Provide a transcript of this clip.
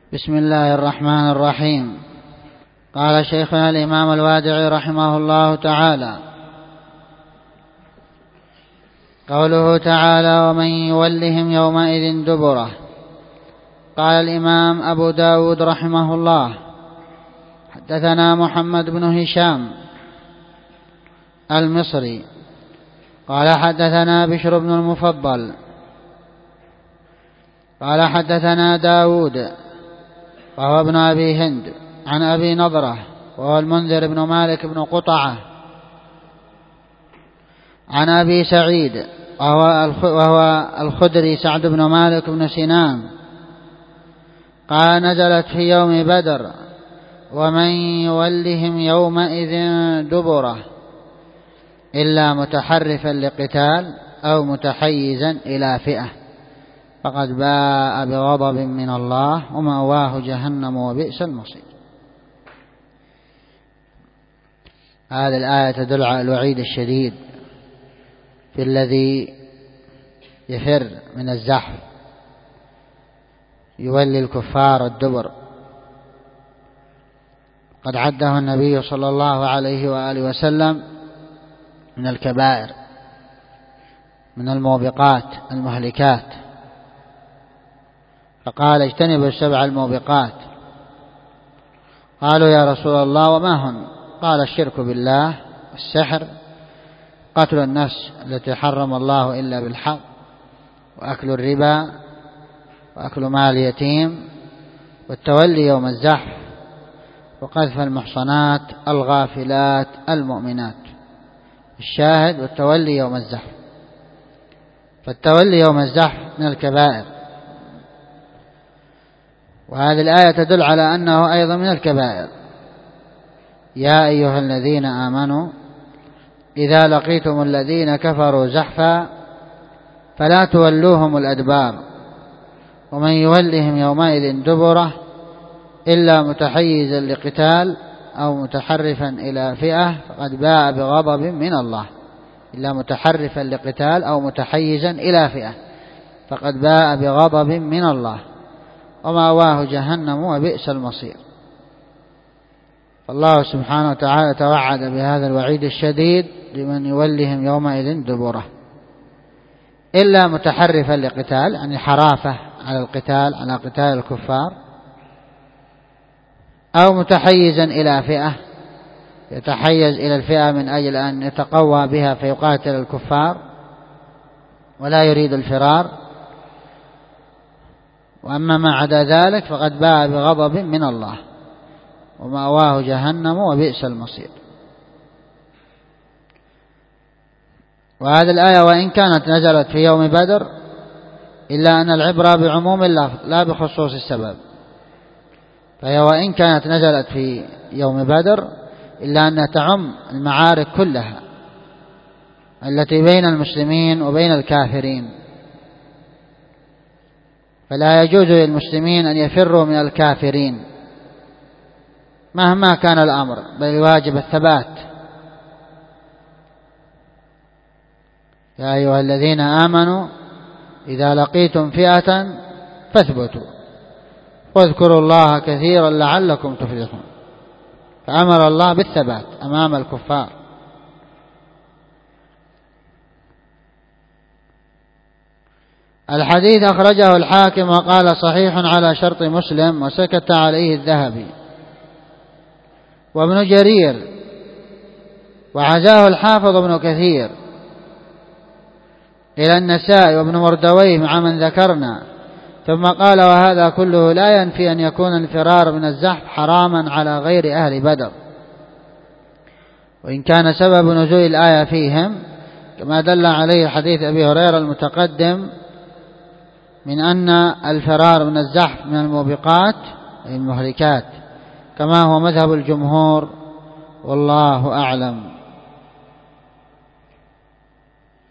بسم الله الرحمن الرحيم. قال شيخنا الإمام الوادعي رحمه الله تعالى: قوله تعالى: ومن يولهم يومئذ دبره. قال الإمام أبو داود رحمه الله: حدثنا محمد بن هشام المصري قال حدثنا بشر بن المفضل قال حدثنا داود وهو ابن أبي هند عن أبي نضرة وهو المنذر بن مالك بن قطعة عن أبي سعيد وهو الخدري سعد بن مالك بن سنان قال: نزلت في يوم بدر: ومن يولهم يومئذ دبره إلا متحرفا لقتال أو متحيزا إلى فئة فقد باء بغضب من الله ومأواه جهنم وبئس المصير. هذه الآية تدل على الوعيد الشديد في الذي يفر من الزحف يولي الكفار الدبر. قد عده النبي صلى الله عليه وآله وسلم من الكبائر، من الموبقات المهلكات، فقال: اجتنبوا السبع الموبقات. قالوا: يا رسول الله وما هن؟ قال: الشرك بالله، والسحر، قتل النفس التي حرم الله إلا بالحق، وأكل الربا، وأكل مال اليتيم، والتولي يوم الزحف، وقذف المحصنات الغافلات المؤمنات. الشاهد: والتولي يوم الزحف. فالتولي يوم الزحف من الكبائر، وهذه الآية تدل على أنه أيضا من الكبائر. يا أيها الذين آمنوا إذا لقيتم الذين كفروا زحفا فلا تولوهم الأدبار ومن يولهم يومئذ دبره إلا متحيزا لقتال أو متحرفا إلى فئة فقد باء بغضب من الله. إلا متحرفا لقتال أو متحيزا إلى فئة فقد باء بغضب من الله ومأواه جهنم وبئس المصير. فالله سبحانه وتعالى توعد بهذا الوعيد الشديد لمن يولهم يومئذ دبره إلا متحرفا لقتال، يعني حرافة على القتال، على قتال الكفار، أو متحيزا إلى فئة، يتحيز إلى الفئة من أجل أن يتقوى بها فيقاتل الكفار ولا يريد الفرار. وأما ما عدا ذلك فقد باء بغضب من الله ومأواه جهنم وبئس المصير. وهذه الآية وإن كانت نزلت في يوم بدر إلا أن العبرة بعموم اللفظ لا بخصوص السبب، فهي وإن كانت نزلت في يوم بدر إلا أنها تعم المعارك كلها التي بين المسلمين وبين الكافرين، فلا يجوز للمسلمين أن يفروا من الكافرين مهما كان الأمر، بل واجب الثبات. يا أيها الذين آمنوا إذا لقيتم فئة فاثبتوا واذكروا الله كثيرا لعلكم تفلحون. فأمر الله بالثبات أمام الكفار. الحديث أخرجه الحاكم وقال: صحيح على شرط مسلم، وسكت عليه الذهبي وابن جرير، وعزاه الحافظ ابن كثير إلى النسائي وابن مردويه مع من ذكرنا، ثم قال: وهذا كله لا ينفي أن يكون الفرار من الزحف حراما على غير أهل بدر، وإن كان سبب نزول الآية فيهم كما دل عليه حديث أبي هريرة المتقدم من أن الفرار من الزحف من الموبقات أي المهلكات، كما هو مذهب الجمهور، والله أعلم.